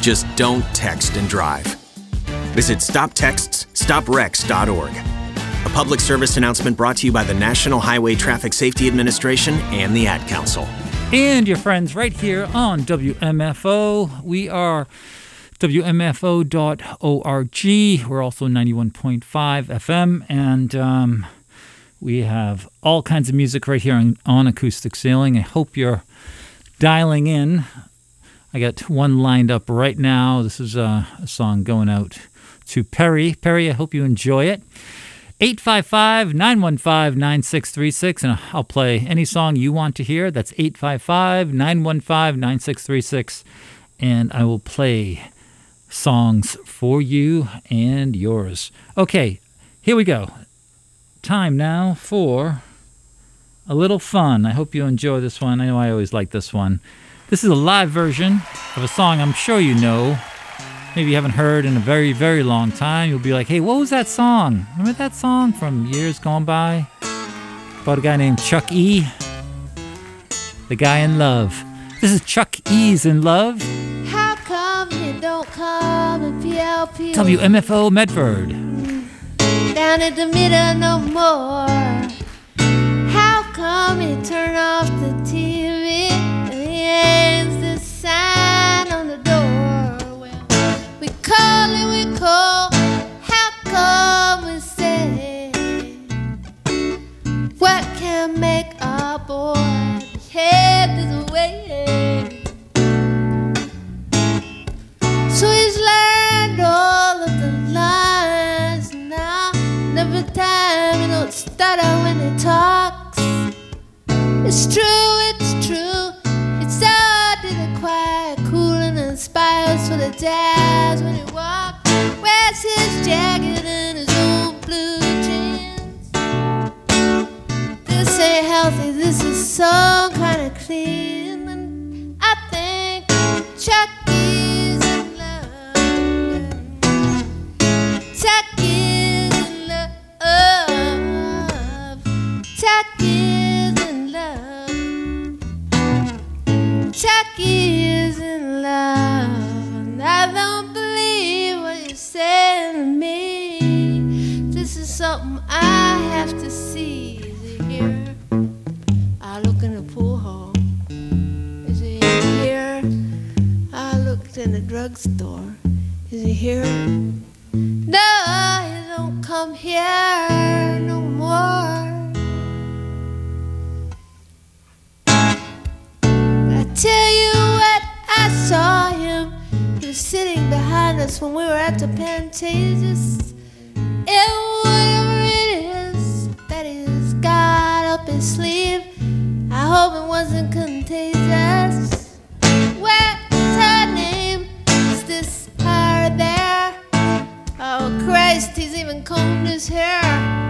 Just don't text and drive. Visit StopTextsStopWrecks.org. A public service announcement brought to you by the National Highway Traffic Safety Administration and the Ad Council. And your friends right here on WMFO. We are WMFO.org. We're also 91.5 FM. And we have all kinds of music right here on Acoustic Sailing. I hope you're dialing in. I got one lined up right now. This is a song going out to Perry. Perry, I hope you enjoy it. 855-915-9636, and I'll play any song you want to hear. That's 855-915-9636, and I will play songs for you and yours. Okay, here we go. Time now for a little fun. I hope you enjoy this one. I know I always like this one. This is a live version of a song I'm sure you know. Maybe you haven't heard in a very, very long time. You'll be like, hey, what was that song? Remember that song from years gone by? About a guy named Chuck E. The Guy in Love. This is Chuck E's In Love. How come you don't come and PLP? WMFO Medford. Down at the middle no more. How come you turn off the TV and ends the sign on the door? We call and we call, how come we say what can make our boy head this way? So he's learned all of the lines now, and every time he don't stutter when he talks. It's true, it's true, it's all to the quiet, cool and inspires for the jazz when he walks. Wears his jacket and his old blue jeans. This ain't healthy, this is so kind of clean. And I think Chucky's in love. Chucky's in love. Chucky's in love. Chucky is in love, and I don't believe what you're saying to me. This is something I have to see. Is he here? I look in the pool hall. Is he here? I looked in the drugstore. Is he here? No, he don't come here no more. Tell you what, I saw him. He was sitting behind us when we were at the Pantages. And whatever it is that he's got up his sleeve, I hope it wasn't contagious. What's her name? Is this her there? Oh Christ, he's even combed his hair.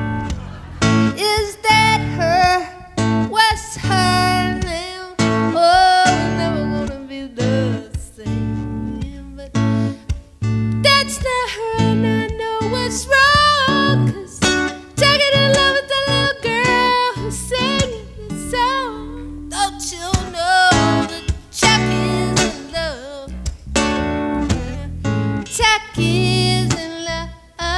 Is that her? What's her name? Oh, we're never gonna be the same. But that's not her, and I know what's wrong. 'Cause Chucky's in love with the little girl who's singing this song. Don't you know that Chucky's in love? Chucky's in love.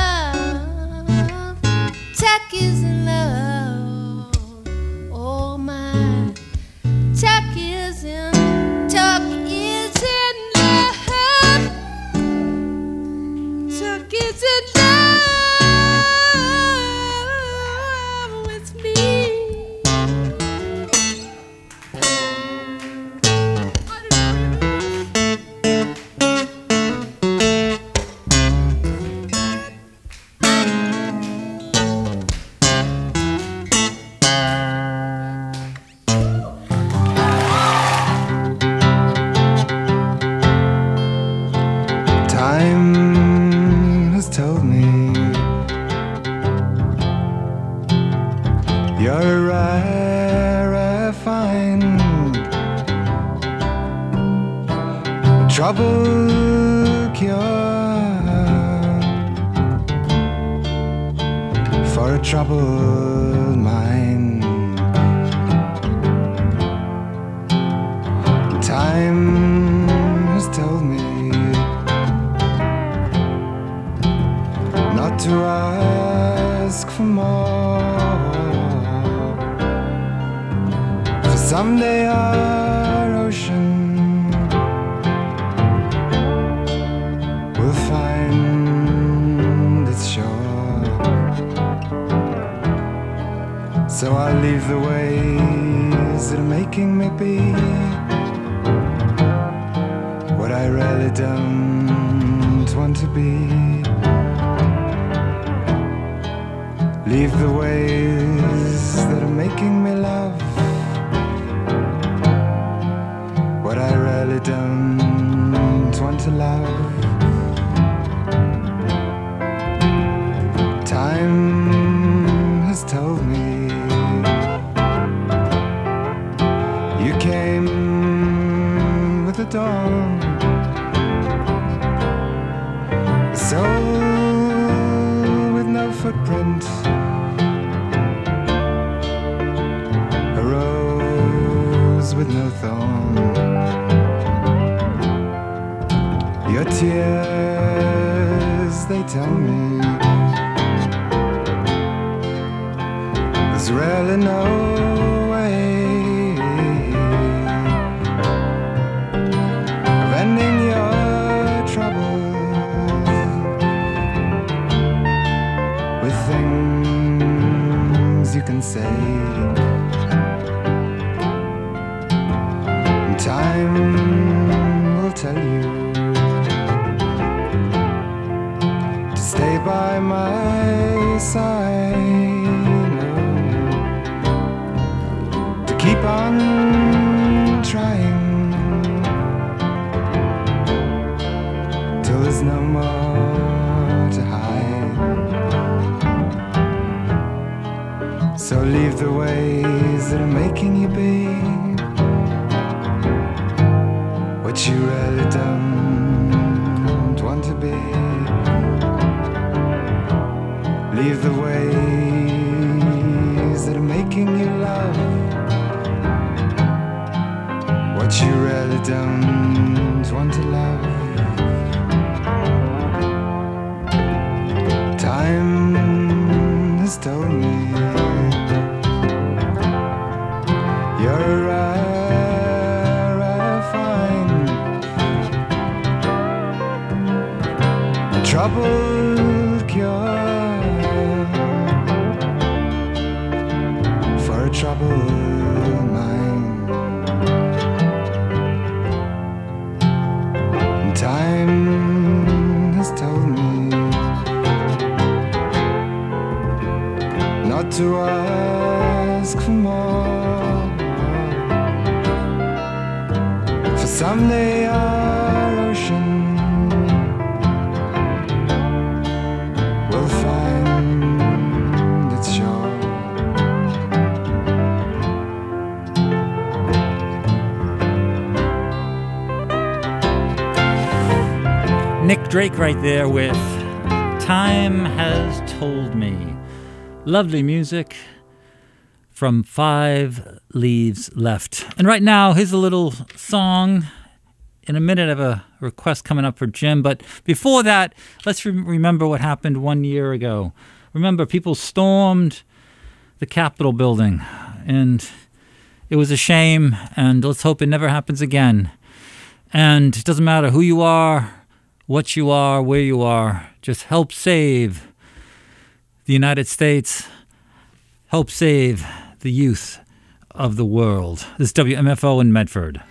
Chucky's in love. Oh my. Chuck is in love. Chuck is in love with me. Time has told me you're a rare find, trouble cure for a troubled mind. Time has told me to ask for more. For someday our ocean will find its shore. So I'll leave the ways that are making me be what I really don't want to be. Leave the ways that are making me love what I really don't want to love. Time has told me you came with the dawn. A soul with no footprint, a rose with no thorn. Your tears, they tell me there's really no way of ending your troubles with things you can say. And time will tell you to stay by my side, to keep on trying till there's no more to hide. So leave the ways that are making you be what you really don't want to be. Leave the ways that are making you love what you really don't want to love. Time has told me you're a rare find, a troubled cure for a troubled mind. And time has told me not to ask for more. For someday our ocean will find its shore. Nick Drake right there with Time Has Told Me. Lovely music from 5 Leaves Left. And right now, here's a little song. In a minute, I have a request coming up for Jim. But before that, let's remember what happened 1 year ago. Remember, people stormed the Capitol building. And it was a shame. And let's hope it never happens again. And it doesn't matter who you are, what you are, where you are. Just help save the United States. Help save the youth of the world. This is WMFO in Medford.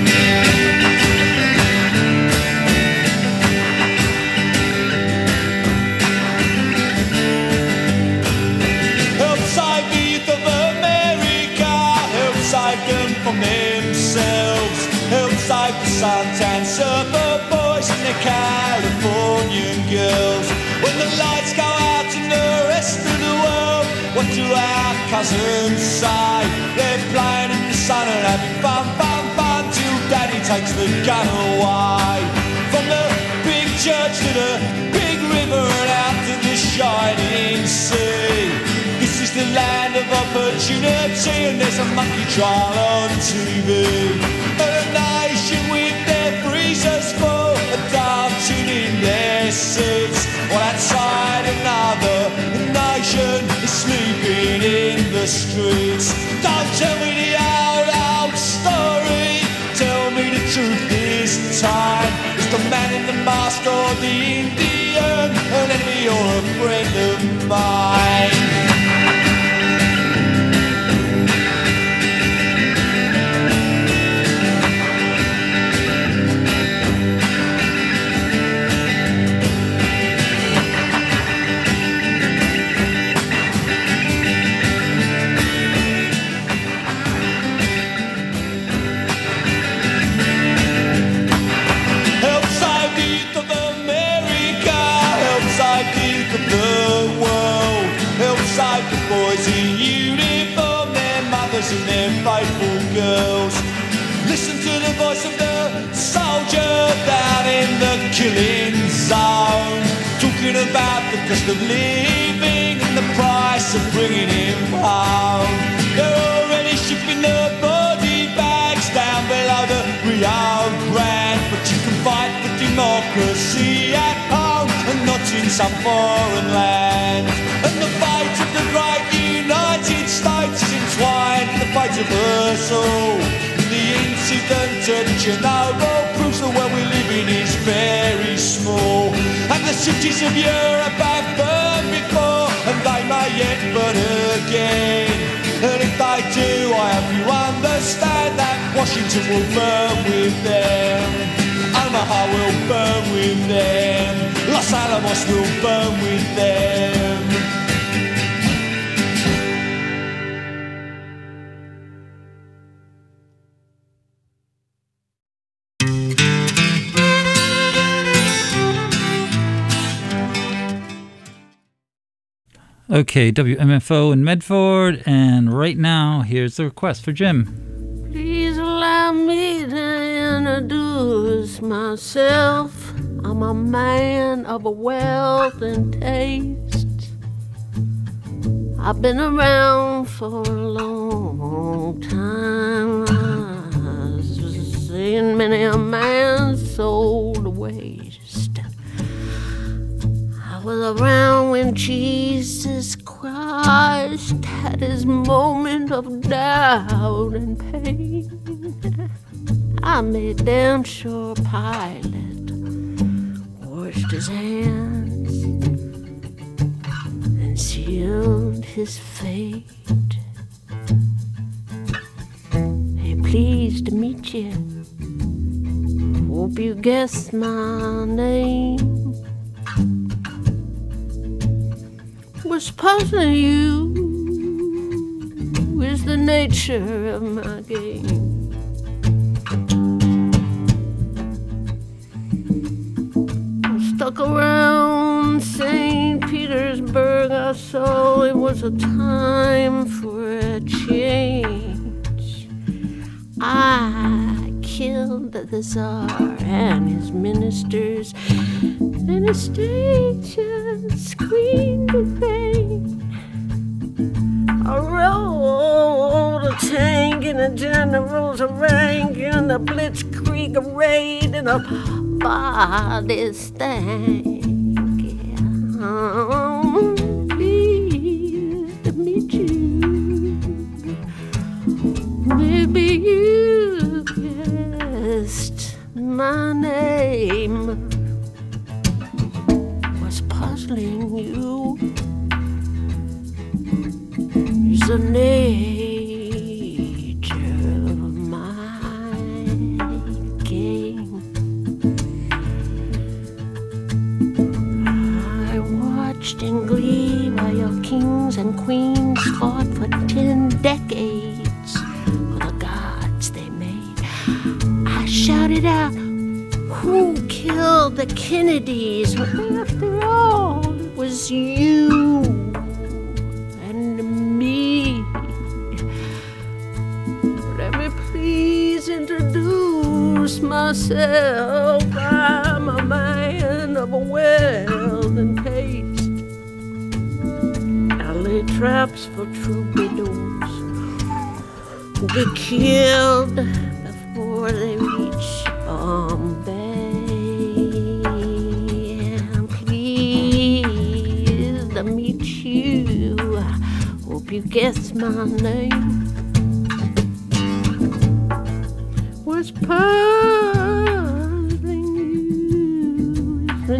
Help save the youth of America. Help save them from themselves. Help save the suntan surfer boys and the Californian girls. When the lights go out in the rest of the world, what do our cousins say? They're playing in the sun and having fun, fun, fun, till Daddy takes the gun away. From the big church to the big river and out to the shining sea. This is the land of opportunity, and there's a monkey trial on TV. And a nation with their freezers full of dancing in their seats, while outside at night the streets. Don't tell me the old story. Tell me the truth this time. Is the man in the mask or the Indian an enemy or a friend of mine? Boys in uniform, their mothers and their faithful girls. Listen to the voice of the soldier down in the killing zone, talking about the cost of living and the price of bringing him home. They're already shipping the body bags down below the Rio Grande, but you can fight for democracy at home and not in some foreign land. And the fate of the great United States is entwined in the fate of us all. The incident at Chernobyl proves the world we live in is very small. And the cities of Europe have burned before, and they may yet burn again. And if they do, I hope you understand that Washington will burn with them, Omaha will burn with them, Los Alamos will burn with them. Okay, WMFO in Medford, and right now, here's the request for Jim. Please allow me to introduce myself. I'm a man of a wealth and taste. I've been around for a long time. I've seen many a man sold to waste. I was around when Jesus Christ had his moment of doubt and pain. I made damn sure Pilate washed his hands and sealed his fate. Hey, pleased to meet you. Hope you guessed my name. What's puzzling you is the nature of my game. I stuck around St. Petersburg. I saw it was a time for a change. I killed the Tsar and his ministers, and the state just screamed in vain. I rode a tank in a general's rank in the Blitzkrieg raid in a body stank. I'm pleased to meet you. Maybe you guessed my name. What's puzzling you is the nature of my game. I watched in glee while your kings and queens fought for 10 decades for the gods they made. I shouted out, who killed the Kennedys? After all, it was you and me. Let me please introduce myself. I'm a man of a wealth and taste. I lay traps for troubadours who get killed before they reach Bombay. I'm pleased to meet you. Hope you guess my name. What's puzzling you is the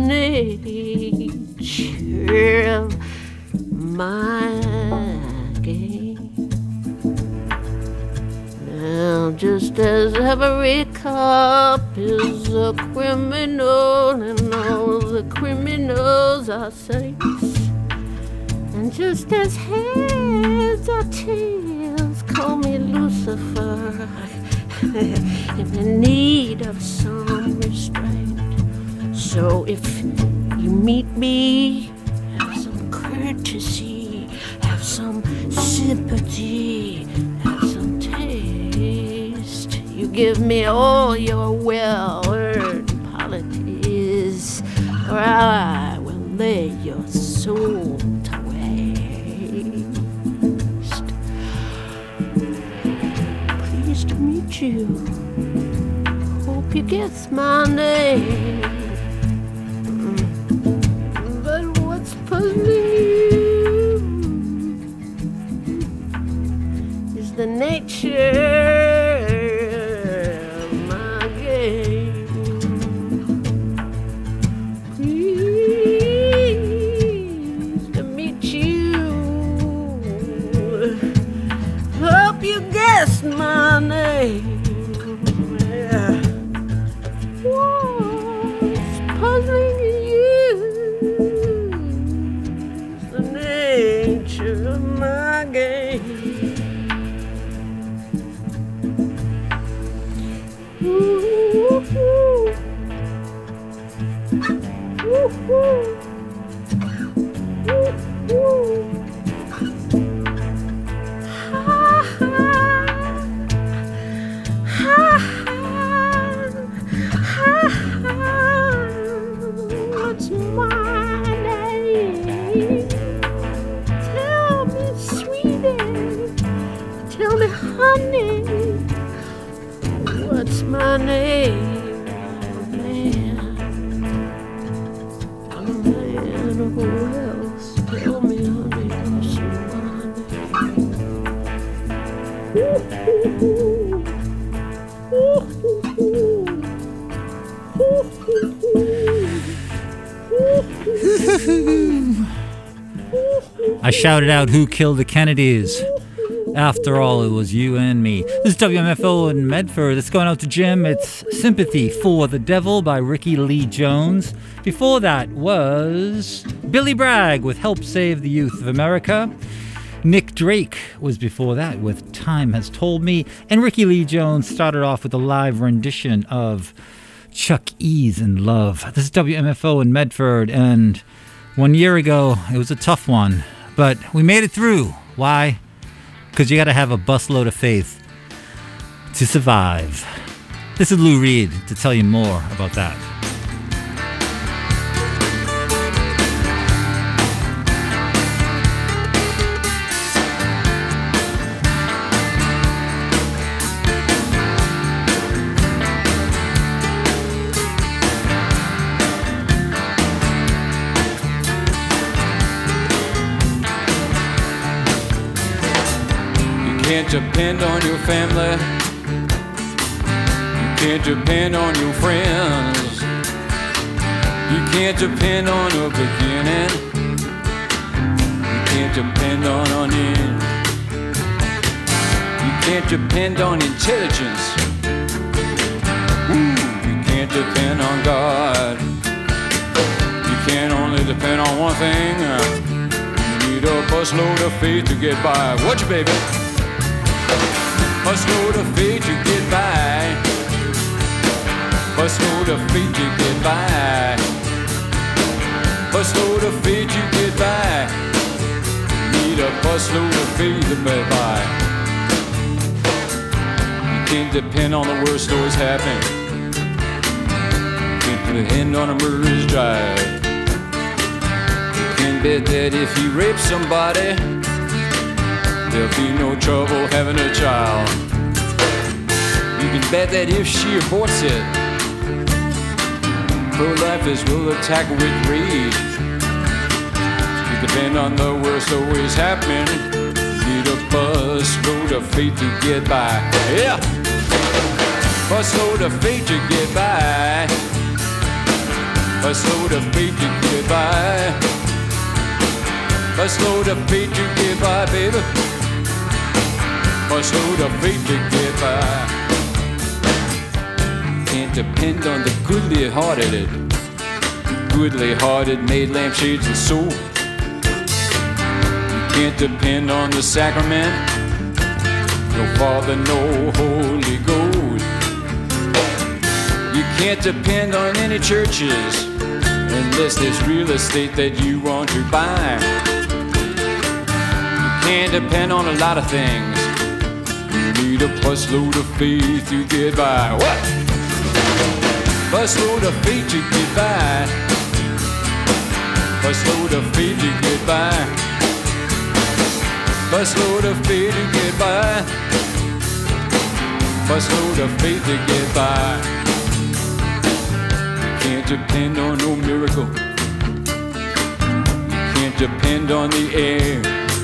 nature of my game. Now, just as every cop is a criminal and all the criminals are saints, and just as heads or tails call me Lucifer, I'm in need of some restraint. So if you meet me, have some courtesy, have some sympathy, have some taste. You give me all your well-earned polities, or I will lay your soul to waste. Pleased to meet you. Hope you guess my name. But what's puzzling you is the nature of my game. Pleased to meet you. Hope you guessed my name. Yeah. What's puzzling you is the nature of my game. Woo-hoo. Woo-hoo. Woo-hoo. What's my name? Tell me, sweetie. Tell me, honey. What's my name? I'm a man. Who else? Tell me, honey. What's my I shouted out who killed the Kennedys. After all, it was you and me. This is WMFO in Medford. It's going out to Jim. It's Sympathy for the Devil by Ricky Lee Jones. Before that was Billy Bragg with Help Save the Youth of America. Nick Drake was before that with Time Has Told Me. And Ricky Lee Jones started off with a live rendition of Chuck E's in Love. This is WMFO in Medford, and 1 year ago, it was a tough one, but we made it through. Why? Because you got to have a busload of faith to survive. This is Lou Reed to tell you more about that. You can't depend on your family. You can't depend on your friends. You can't depend on your beginning. You can't depend on onion. You can't depend on intelligence. You can't depend on God. You can only depend on one thing. You need a busload of faith to get by. Watch it, baby. Busload of faith to get by. Busload of faith to get by. Busload of faith to get by. Need a busload of faith to get by. You can't depend on the worst always happening. You can't depend on a murderer's drive. You can bet that if he rapes somebody, there'll be no trouble having a child. You can bet that if she aborts it, pro-lifers will attack with rage. You depend on the worst always happening. Need a busload of faith to get by. Yeah, busload of faith to get by. Busload of faith to get by. Busload of faith to get by, baby. Busload of faith to get by. Can't depend on the goodly-hearted made lampshades and soap. You can't depend on the sacrament, no Father, no Holy Ghost. You can't depend on any churches unless there's real estate that you want to buy. You can't depend on a lot of things. You need a busload of faith to get by. What? Busload of faith to get by. Busload of faith to get by. Busload of faith to get by. Busload of faith to get by. You can't depend on no miracle. You can't depend on the air.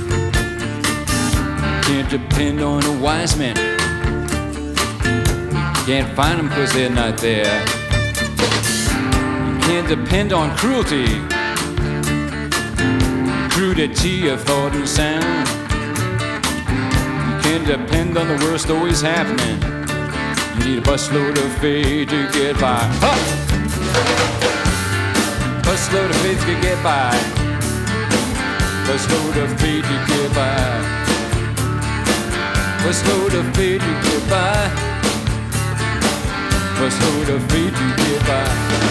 You can't depend on a wise man. You can't find them 'cause they're not there. You can't depend on cruelty. Crudity of thought and sound. You can't depend on the worst always happening. You need a busload of faith to get by. Huh! Busload of faith to get by. Busload of faith to get by. Busload of faith to get by. Busload of faith to get by.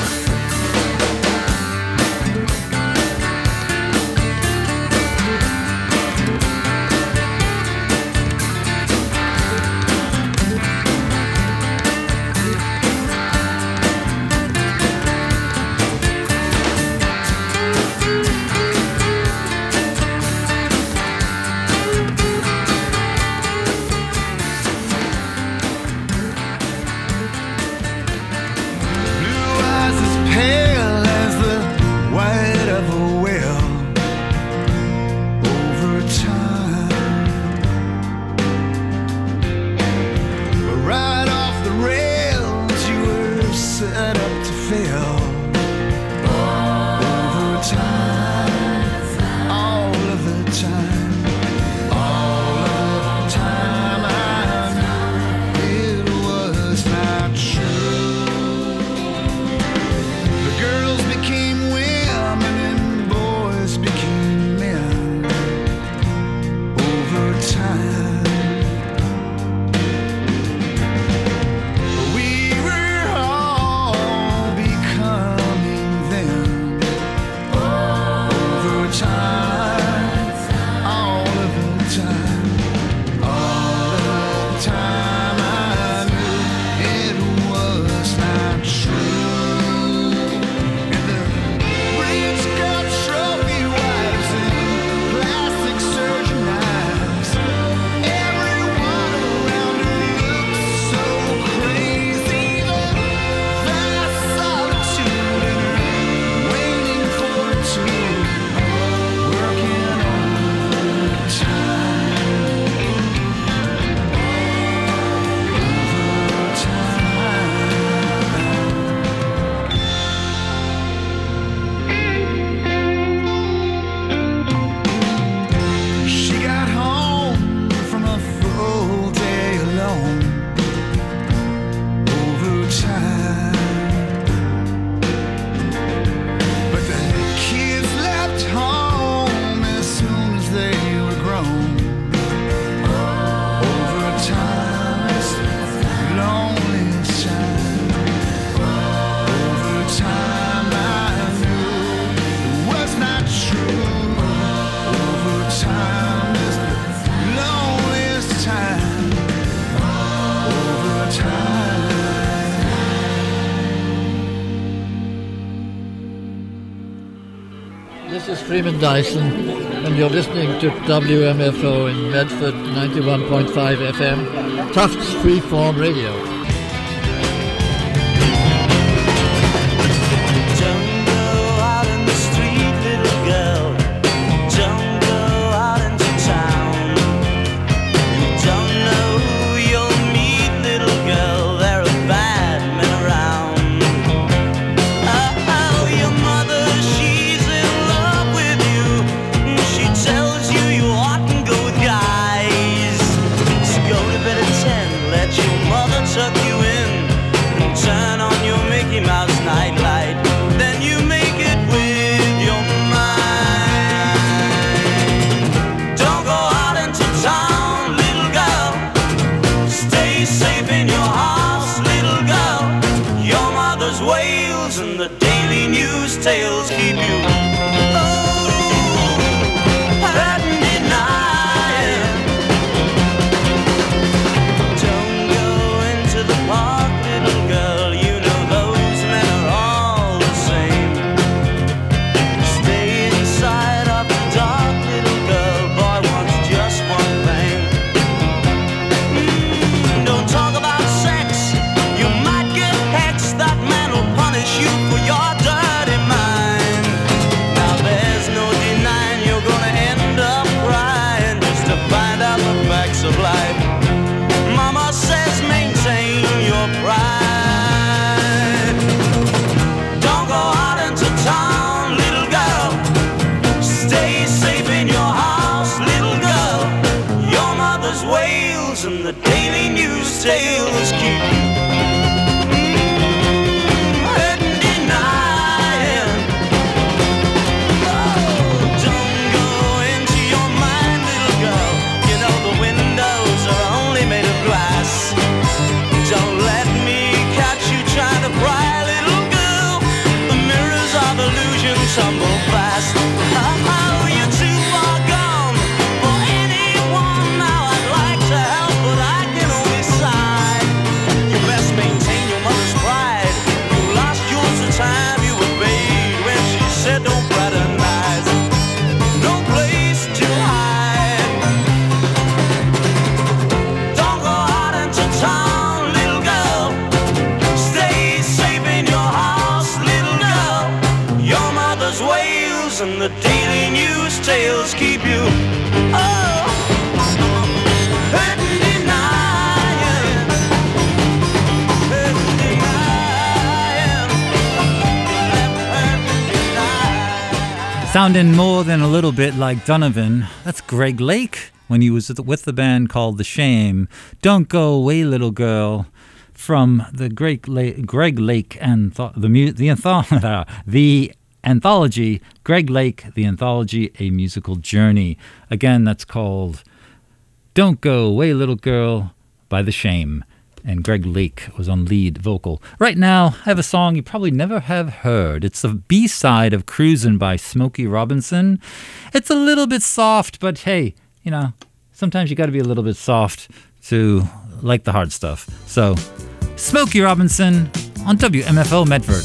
This is Freeman Dyson, and you're listening to WMFO in Medford, 91.5 FM, Tufts Freeform Radio. news tales keep you. Hurting, denying. Don't go into the park, little girl. You know those men are all the same. Stay inside of the dark, little girl. Boy wants just one thing. Don't talk about sex. You might get hexed. That man will punish you for your dirty mind. Now there's no denying you're gonna end up crying just to find out the facts of life. Mama says maintain your pride. Don't go out into town, little girl. Stay safe in your house, little girl. Your mother's wails and the daily news tales keep you. Hurting, denying. Don't go into your mind, little girl. You know the windows are only made of glass. Don't let me catch you trying to pry, little girl. The mirrors of illusion tumble fast. Oh, you're too far gone for anyone now. I'd like to help, but I can only sigh. You best maintain your mother's pride. You lost yours the time you obeyed when she said don't fraternize. No place to hide. Don't go out into town, little girl. Stay safe in your house, little girl. Your mother's wails and the daily news tales keep you. Oh, hurting, denying. Hurting, denying. Hurting, denying. Sounding more than a little bit like Donovan. That's Greg Lake when he was with the band called The Shame. Don't Go Away, Little Girl, from the Greg Lake and the anthology, Greg Lake, The Anthology, A Musical Journey. Again, that's called Don't Go Away, Little Girl by The Shame. And Greg Lake was on lead vocal. Right now, I have a song you probably never have heard. It's the B-side of Cruisin' by Smokey Robinson. It's a little bit soft, but hey, you know, sometimes you got to be a little bit soft to like the hard stuff. So, Smokey Robinson on WMFO Medford.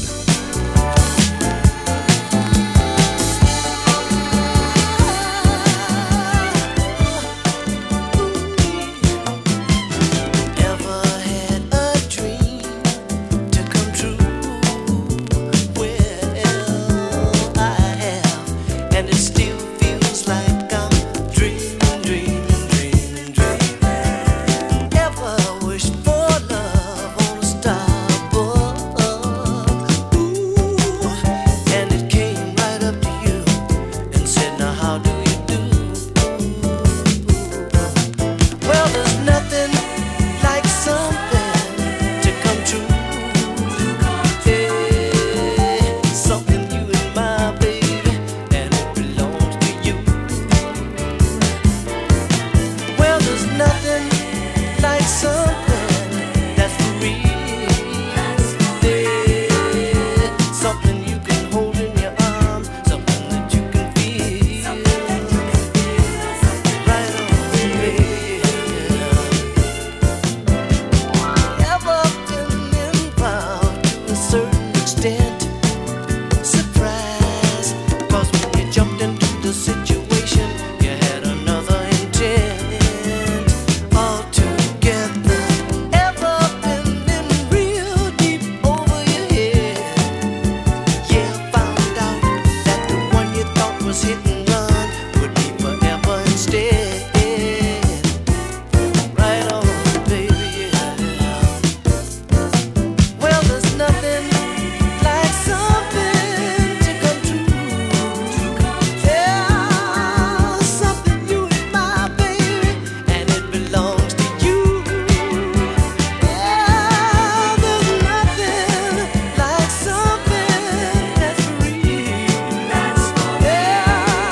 Ever had a dream to come true? Well, I have, and it still feels like I'm dreaming. Ever wished for love on a star above? Ooh, and it came right up to you and said, now how do you do? Well, there's nothing like something to come true. Yeah, something you and my baby, and it belongs to you. Well, there's nothing like something that's for real. Yeah, something you can hold in your arms, something that you can feel. Right on, baby. Ever been involved to a certain extent? Surprise, 'cause when you jumped into the situation, you had another intent altogether. Ever been in real deep over your head? Yeah, found out that the one you thought was hit and run would be forever instead. Right on, baby, yeah. Well, there's nothing like something to come true. Yeah, something you and my baby, and it belongs to you. Yeah, there's nothing like something that's real. Yeah,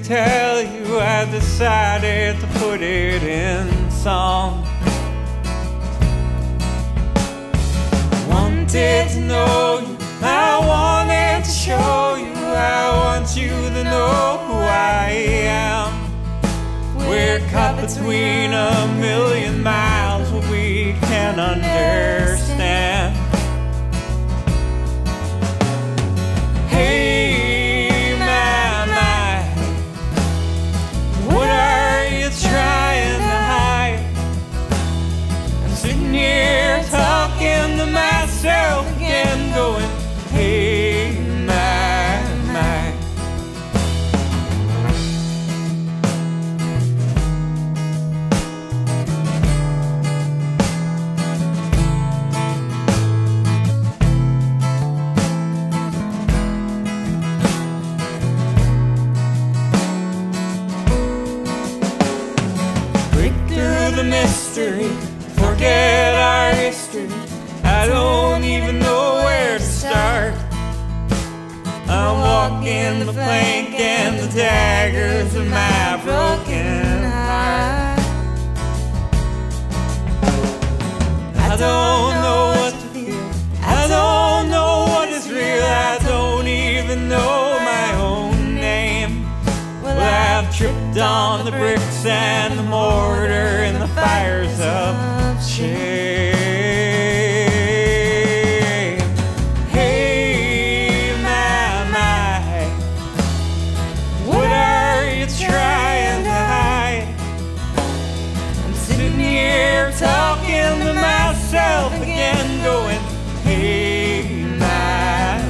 tell you, I decided to put it in song. Wanted to know you, I wanted to show you, I want you to know who I am. We're caught between a million miles, but we can understand. Hey, my, what are you trying to hide? I'm sitting here talking to myself again, going, hey, my. The mystery, forget our history. I don't even know where to start. I'm walking the plank and the daggers of my broken heart. I don't know what to feel, I don't know what is real, I don't even know my own name. Well, I've tripped on the bricks and the mortar and the fires of shame. Hey, my, what are you trying to hide? I'm sitting here talking to myself again, going, hey, my,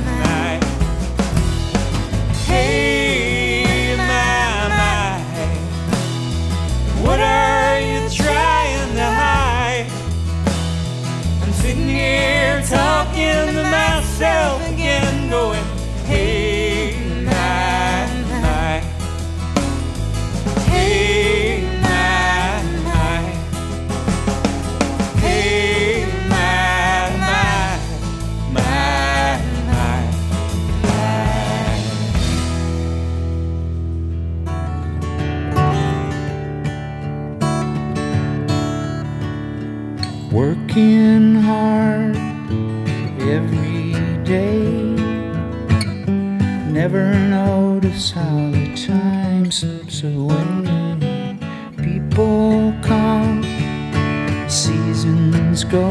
hey, my, what are you trying to hide? I'm sitting here talking to myself again, going, hey, my, hey, my, hey, my, working hard every day, never notice how the time slips away. People come, seasons go,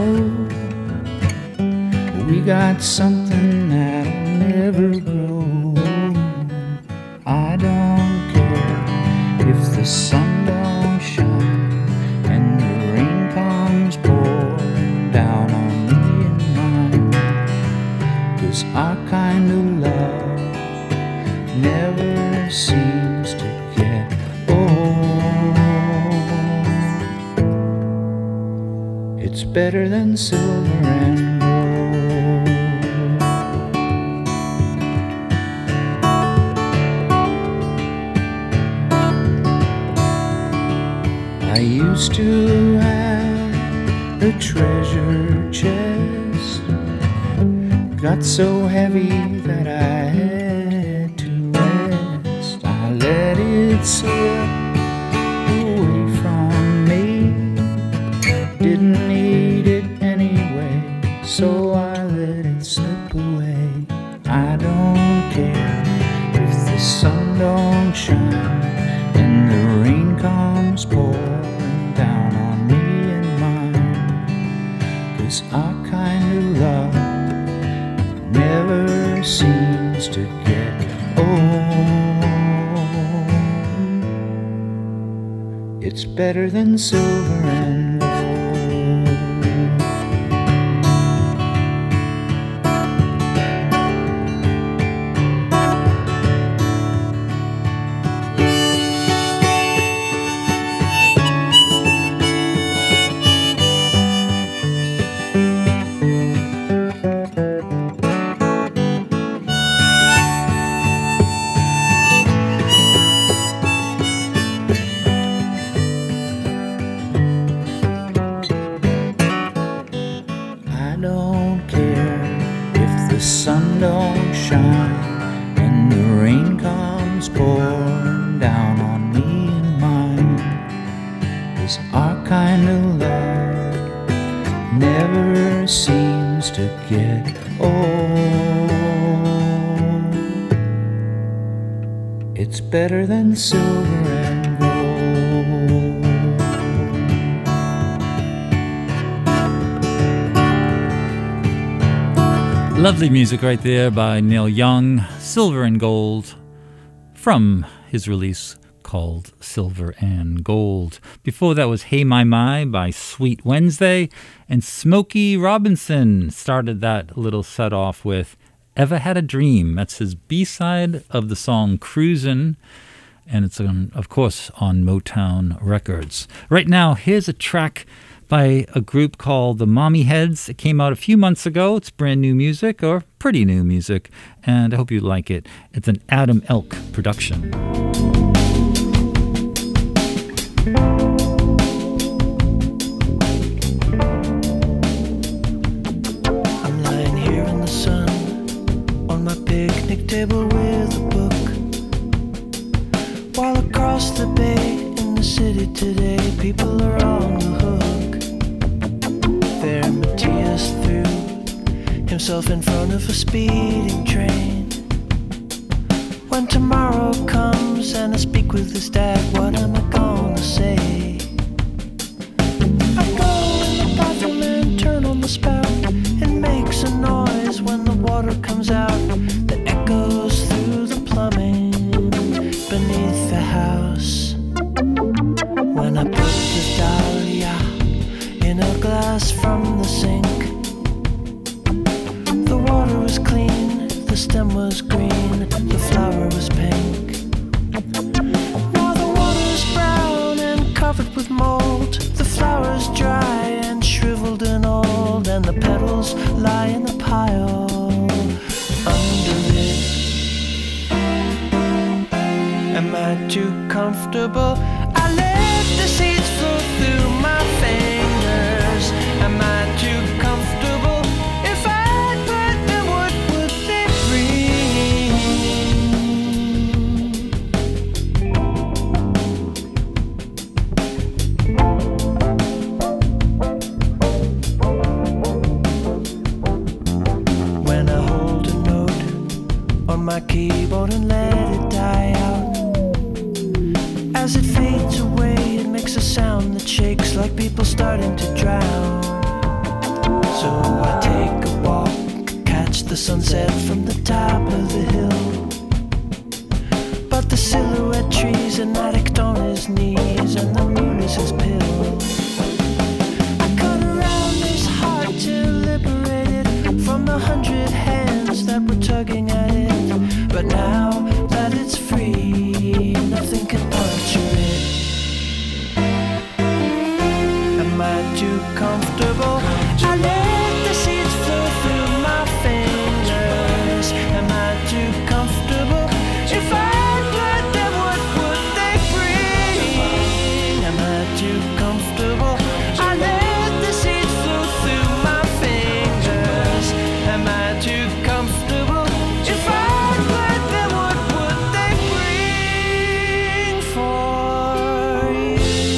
we got something that'll never grow. I don't care if the sun don't shine and the rain comes pouring down on me and mine, 'cause our kind of love never seems to get old. It's better than silver and gold. I used to have a treasure chest, got so heavy that I had to rest. I let it slip away from me, didn't need it anyway, so I let it slip away. I don't care if the sun don't shine and the rain comes pouring down on me and mine, 'cause our kind of love never seems to get old. It's better than silver and gold. The sun don't shine and the rain comes pouring down 'cause our kind of love never seems to get old. It's better than silver and gold. Lovely music right there by Neil Young, Silver and Gold, from his release called Silver and Gold. Before that was Hey My My by Sweet Wednesday, and Smokey Robinson started that little set off with Ever Had a Dream. That's his B-side of the song Cruisin', and it's, of course, on Motown Records. Right now, here's a track by a group called the Mommy Heads. It came out a few months ago. It's brand new music, or pretty new music, and I hope you like it. It's an Adam Elk production. I'm lying here in the sun on my picnic table with a book, while across the bay in the city today people are on the hook. There Matthias threw himself in front of a speeding train. When tomorrow comes and I speak with his dad, what am I gonna say? I go in the bathroom and turn on the spout. It makes a noise when the water comes out that echoes through the plumbing beneath the house. When I put the dahlia in a glass from the sink, the water was clean, the stem was green, the flower was pink. Now the water's brown and covered with mold, the flower's dry and shriveled and old, and the petals lie in a pile under it. Am I too comfortable? I let the seeds flow through my fingers. Am I too comfortable? If I put them, what would they bring? When I hold a note on my keyboard and let it die out, as it fades away, it makes a sound that shakes like people starting to drown. So I take a walk, catch the sunset from the top of the hill. But the silhouette trees and addict on his knees, and the moon is his pill. I cut around his heart to liberate it from 100 hands that were tugging at it. But now that it's free, nothing can puncture it. Am I too comfortable? I let the seeds flow through my fingers. Am I too comfortable? If I put them, what would they bring? Am I too comfortable? I let the seeds flow through my fingers. Am I too comfortable? If I put them, what would they bring for you?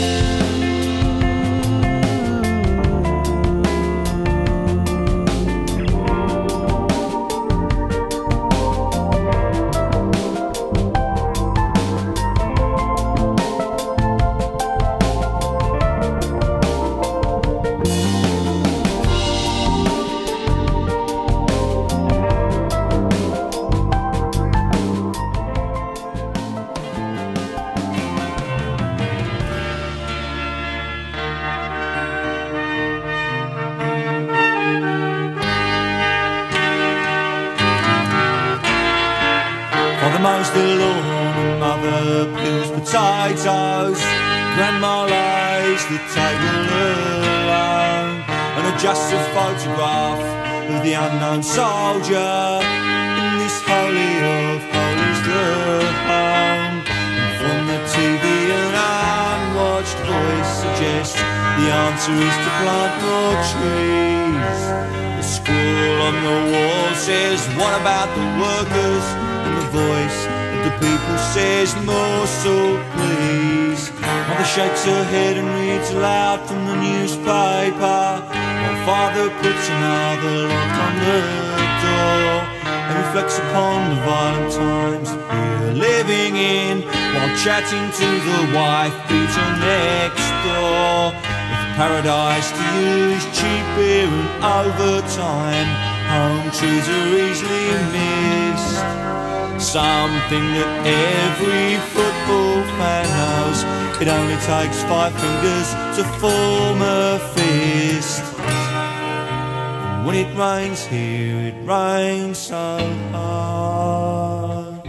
For the most alone, mother peels potatoes, grandma lays the table alone, and adjusts a photograph of the unknown soldier in this holy of holies, the home. And from the TV an unwatched voice suggests the answer is to plant more trees. The scroll on the wall says, what about the workers? And the voice of the people says, more so please. Mother shakes her head and reads aloud from the newspaper, while father puts another lock on the door and reflects upon the violent times that we're living in, while chatting to the wife beater next door. If paradise to you is cheap beer and overtime, home truths are easily missed. Something that every football fan knows, it only takes 5 fingers to form a fist. When it rains here, it rains so hard,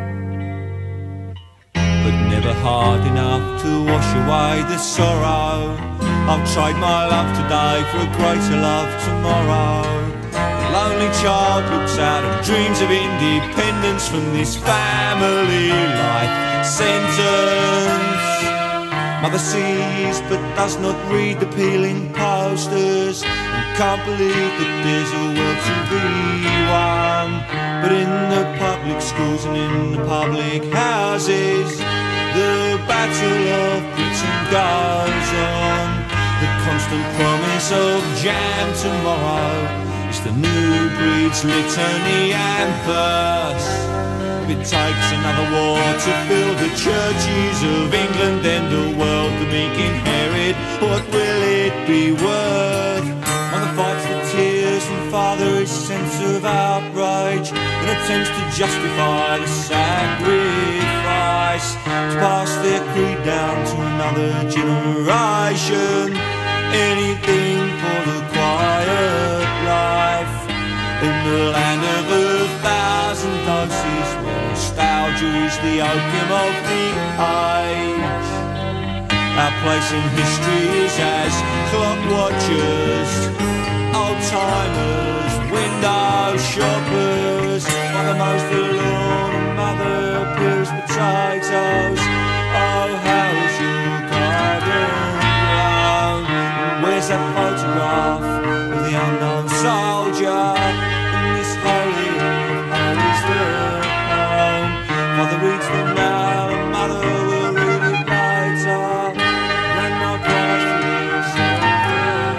but never hard enough to wash away the sorrow. I'll trade my love today for a greater love tomorrow. The lonely child looks out and dreams of independence from this family life sentence. Mother sees but does not read the peeling posters, and can't believe that there's a world to be won. But in the public schools and in the public houses, the battle of Britain goes on. The constant promise of jam tomorrow is the new breed's litany and verse. If it takes another war to fill the churches of England and the world the meek inherit, what will it be worth? Mother fights the tears and father his sense of outrage, and attempts to justify the sacrifice, to pass their creed down to another generation. Anything for the quiet life in the land of 1,000 doses, where nostalgia is the opium of the age. Our place in history is as clock watchers, old timers, window shoppers. Mother mows the lawn and mother peels potatoes. Oh, how's your garden grown? Where's that photograph of the unknown soldier in this holy holies the home? Mother reads the mail and mother will read it later. Grandma cries for the photograph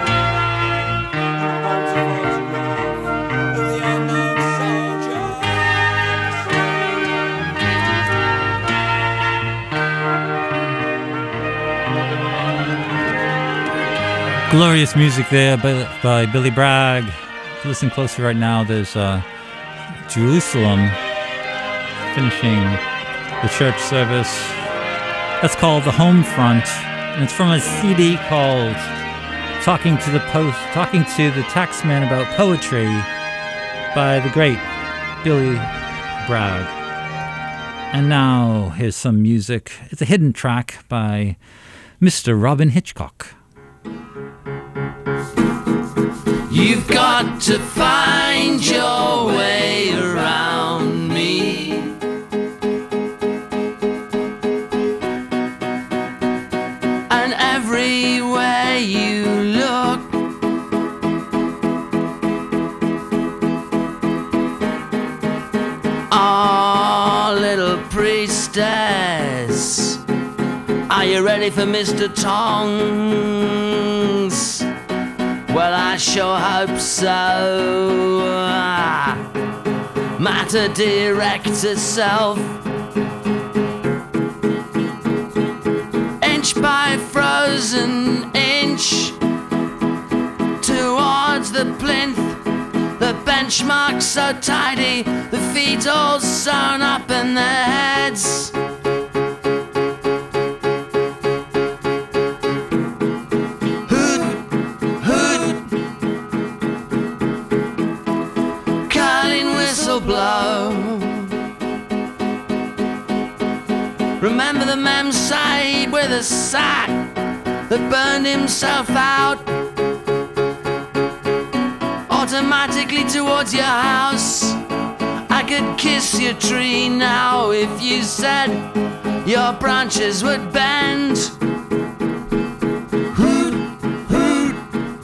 of the unknown soldier. Glorious music there by Billy Bragg. If you listen closely right now, there's Jerusalem finishing the church service. That's called The Home Front, and it's from a CD called Talking to the Taxman About Poetry by the great Billy Bragg. And now here's some music. It's a hidden track by Mr. Robin Hitchcock. You've got to find your way around me. And everywhere you look, oh, little priestess, are you ready for Mr. Tongs? Well, I sure hope so. Matter director self, inch by frozen inch, towards the plinth, the benchmark so tidy, the feet all sewn up in their heads. Blow. Remember the Mem Sahib with a sack that burned himself out automatically towards your house. I could kiss your tree now if you said your branches would bend. Hoot, hoot,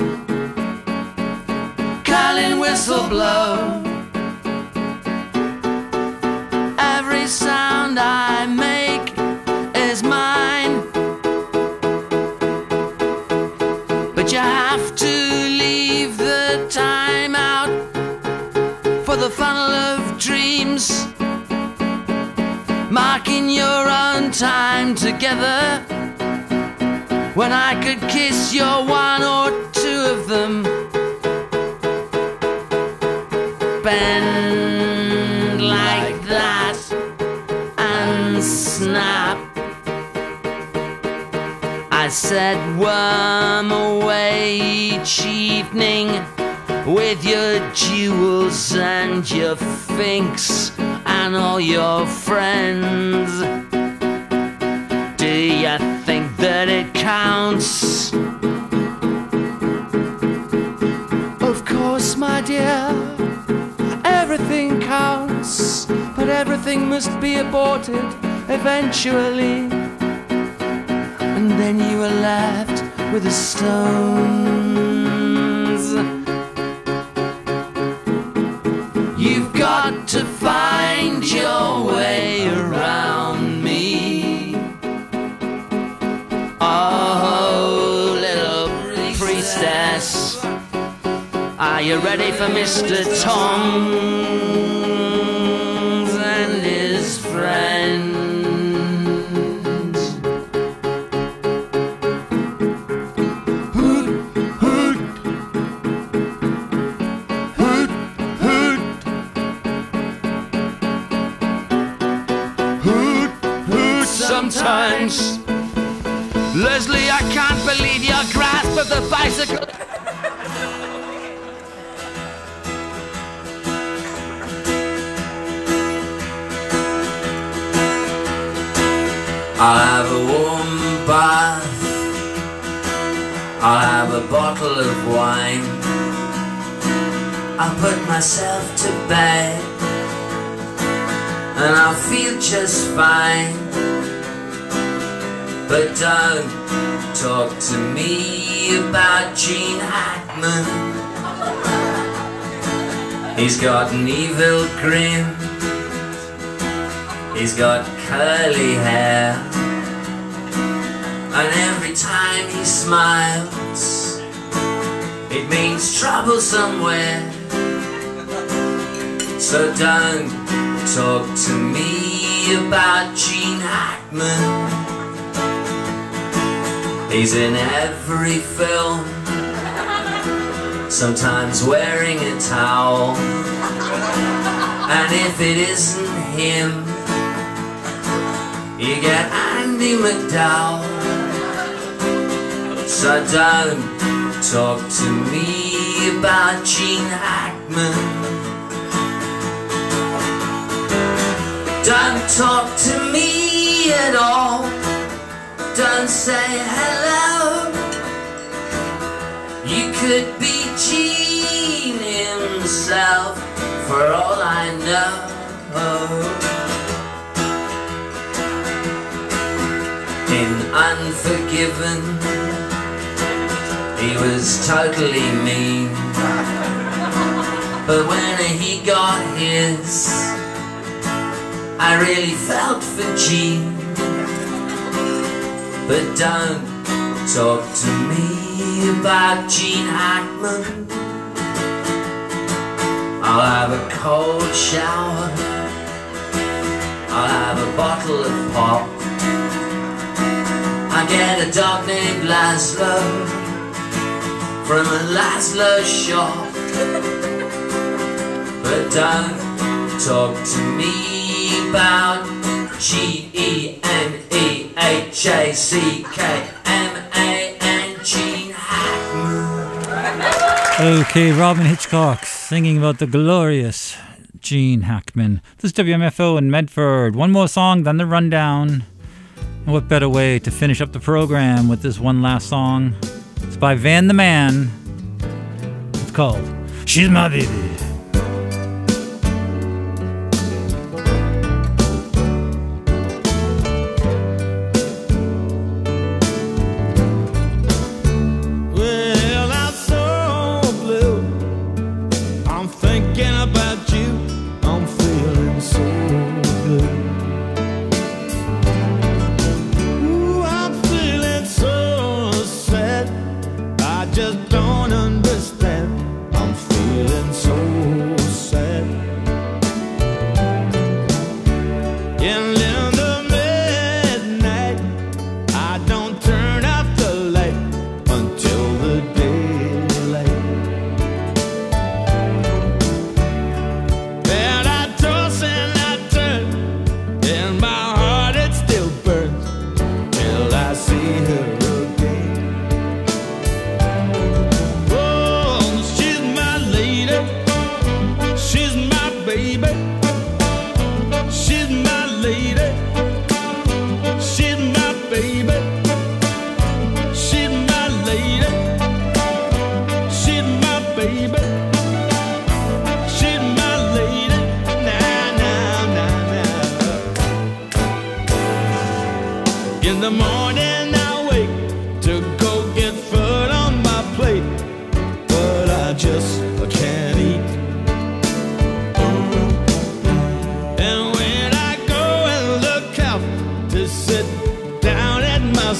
curling whistle blow. Every sound I make is mine. marking your own time together, when I could kiss your one or two of them. Bend like that and snap. I said worm away each evening with your jewels and your finks and all your friends. Do you think that it counts? Of course, my dear, everything counts, but everything must be aborted eventually. And then you were left with the stones. You've got to find your way around me. Oh, little priestess, are you ready for Mr. Tongs and his friends? Sometimes, Leslie, I can't believe your grasp of the bicycle. I'll have a warm bath, I'll have a bottle of wine, I'll put myself to bed and I'll feel just fine. But don't talk to me about Gene Hackman. He's got an evil grin, he's got curly hair, and every time he smiles it means trouble somewhere. So don't talk to me about Gene Hackman. He's in every film, sometimes wearing a towel, and if it isn't him, you get Andy McDowell. So don't talk to me about Gene Hackman. Don't talk to me at all. Don't say hello. You could be Gene himself for all I know. In Unforgiven, he was totally mean, but when he got his, I really felt for Gene. But don't talk to me about Gene Hackman. I'll have a cold shower, I'll have a bottle of pop, I get a dog named Laszlo from a Laszlo shop. But don't talk to me about GeneHackman, Gene Hackman. Okay, Robin Hitchcock singing about the glorious Gene Hackman. This is WMFO in Medford. One more song, then the rundown. And what better way to finish up the program with this one last song? It's by Van the Man. It's called She's My Baby. Just don't understand. I'm feeling so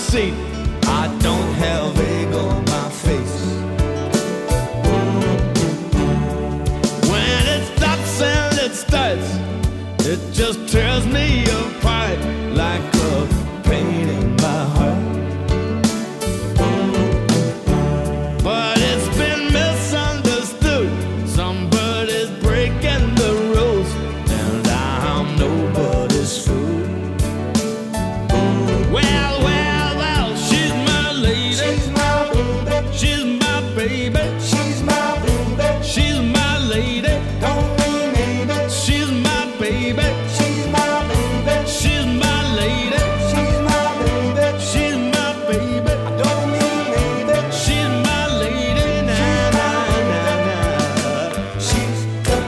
seat. I don't have egg on my face. When it stops and it starts, it just tears me apart like a pain in my heart. But it's been misunderstood. Somebody's breaking the rules, and I'm nobody's fool. Well, well, well, she's my lady. She's my baby. She's my baby. She's my baby. She's my lady. Don't mean maybe. She's my baby. She's my baby. She's my lady. She's my baby. She's my baby. I don't mean maybe. She's my lady. Nah, nah, nah, nah. She's the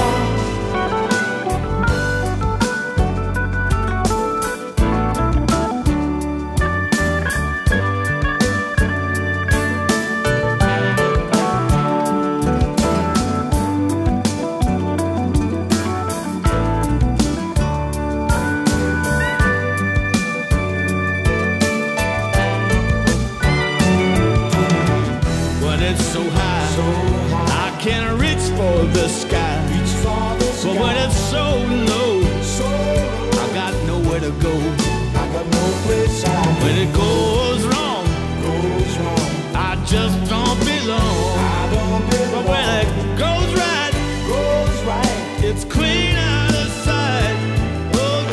When it's so high, I can't reach for the sky. But when it's so low, I got nowhere to go. I got no place. When it goes wrong, I just don't belong. But when it goes right, it's clean out of sight. Oh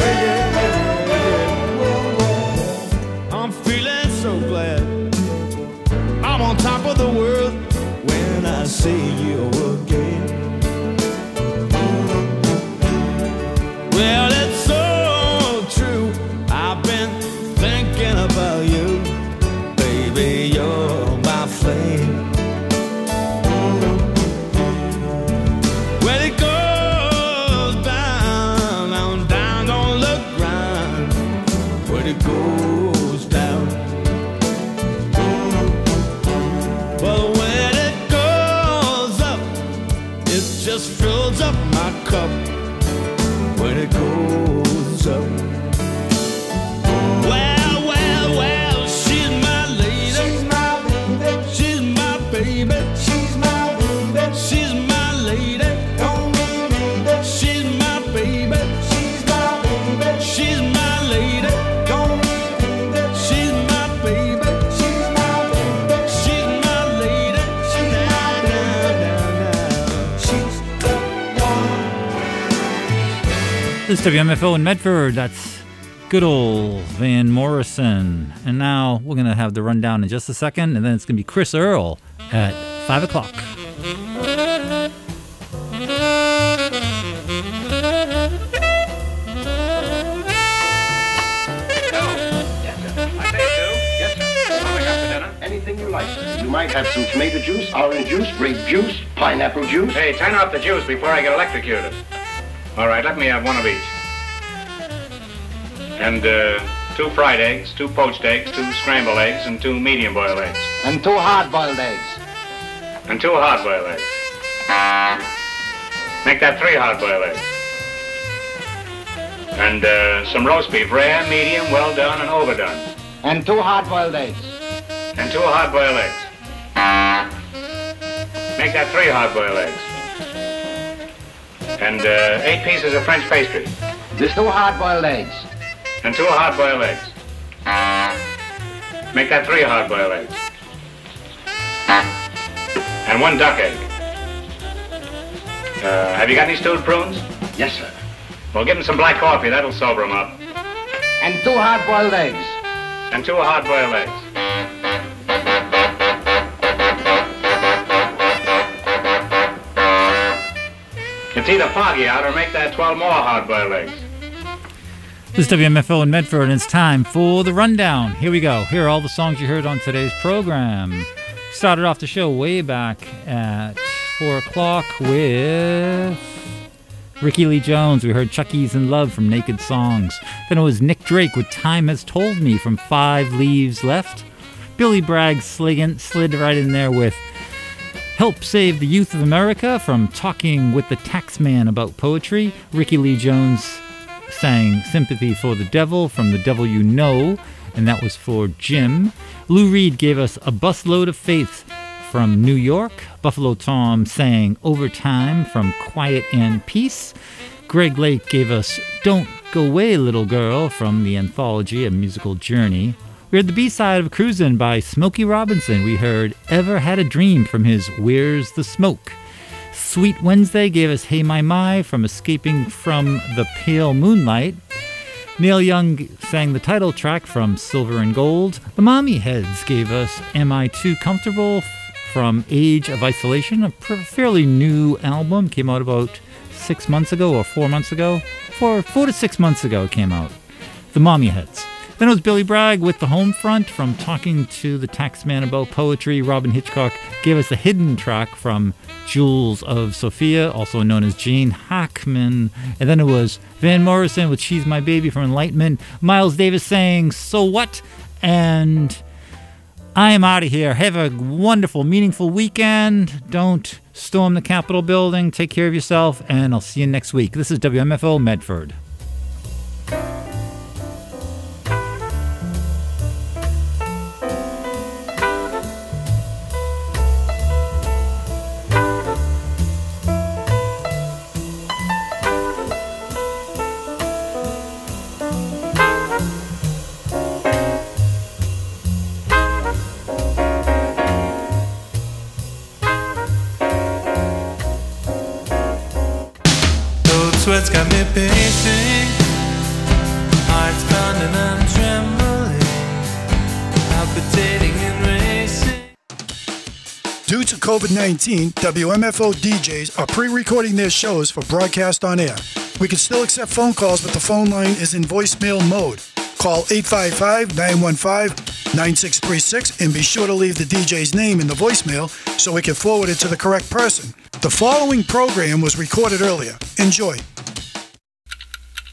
yeah. I'm feeling so glad. I'm on top of the world when I see you again. Well, it's so true. I've been thinking about you. Baby, you're my flame. When it goes down, down, down, don't look round. When it goes down. But when it goes up, it just fills up my cup. When it goes up. Well, well, well, she's my lady. She's my baby. She's my baby. She's my baby. She's my lady. Don't mean maybe. She's my baby. She's my baby. She's my lady. Don't mean maybe. She's my baby. She's my baby. She's my lady. She's my baby. She's the one. This is WMFO in Medford. That's good old Van Morrison. And now we're going to have the rundown in just a second, and then it's going to be Chris Earl at 5 o'clock. Anything you like. You might have some tomato juice, orange juice, grape juice, pineapple juice. Hey, turn off the juice before I get electrocuted. All right, let me have one of each. And 2 fried eggs, 2 poached eggs, 2 scrambled eggs, and 2 medium-boiled eggs. And 2 hard-boiled eggs. And 2 hard-boiled eggs. Make that 3 hard-boiled eggs. And some roast beef, rare, medium, well done, and overdone. And 2 hard-boiled eggs. And 2 hard-boiled eggs. Make that 3 hard-boiled eggs. And 8 pieces of French pastry. There's 2 hard-boiled eggs. And 2 hard-boiled eggs. Make that 3 hard-boiled eggs. And 1 duck egg. Have you got any stewed prunes? Yes, sir. Well, give them some black coffee. That'll sober them up. And 2 hard-boiled eggs. And 2 hard-boiled eggs. It's either foggy out or make that 12 more hard-boiled eggs. This is WMFO in Medford, and it's time for the rundown. Here we go. Here are all the songs you heard on today's program. Started off the show way back at 4 o'clock with Ricky Lee Jones. We heard Chucky's in Love from Naked Songs. Then it was Nick Drake with Time Has Told Me from 5 Leaves Left. Billy Bragg slid right in there with Help Save the Youth of America from Talking with the Taxman About Poetry. Ricky Lee Jones sang Sympathy for the Devil from The Devil You Know. and that was for Jim. Lou Reed gave us A Busload of Faith from New York. Buffalo Tom sang Overtime from Quiet and Peace. Greg Lake gave us Don't Go Away, Little Girl from the anthology A Musical Journey. We heard the B-side of Cruisin' by Smokey Robinson. We heard Ever Had a Dream from his Where's the Smoke. Sweet Wednesday gave us Hey My from Escaping from the Pale Moonlight. Neil Young sang the title track from Silver and Gold. The Mommy Heads gave us Am I Too Comfortable from Age of Isolation, a fairly new album. Came out about 6 months ago or 4 months ago. 4 to 6 months ago it came out. The Mommy Heads. Then it was Billy Bragg with The Home Front from Talking to the Taxman About Poetry. Robin Hitchcock gave us a hidden track from Jewels of Sophia, also known as Jane Hackman. And then it was Van Morrison with She's My Baby from Enlightenment. Miles Davis saying So What? And I am out of here. Have a wonderful, meaningful weekend. Don't storm the Capitol building. Take care of yourself, and I'll see you next week. This is WMFO Medford. Sweat's got me pacing, heart's pounding and trembling, palpitating and racing. Due to COVID-19, WMFO DJs are pre-recording their shows for broadcast on air. We can still accept phone calls, but the phone line is in voicemail mode. Call 855-915-9636 and be sure to leave the DJ's name in the voicemail so we can forward it to the correct person. The following program was recorded earlier. Enjoy.